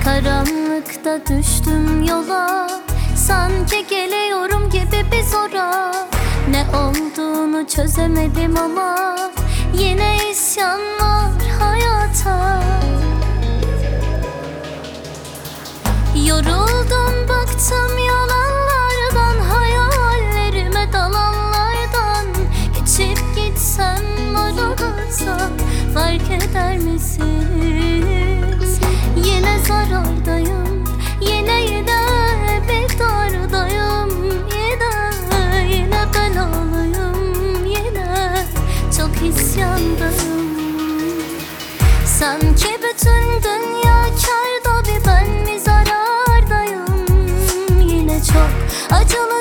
Karanlıkta düştüm yola, sanki geliyorum gibi bir zora. Ne olduğunu çözemedim ama yine isyan var hayata. Yoruldum, bıktım yalanlardan, hayallerime dalanlardan. Geçip gitsem aranızda fark eder misiniz? Yine zarardayım, yine bir dardayım. Yine belalıyım, yine çok isyandayım. Sanki bütün dünya kârda, bir ben mi zarardayım? Yine çok acılı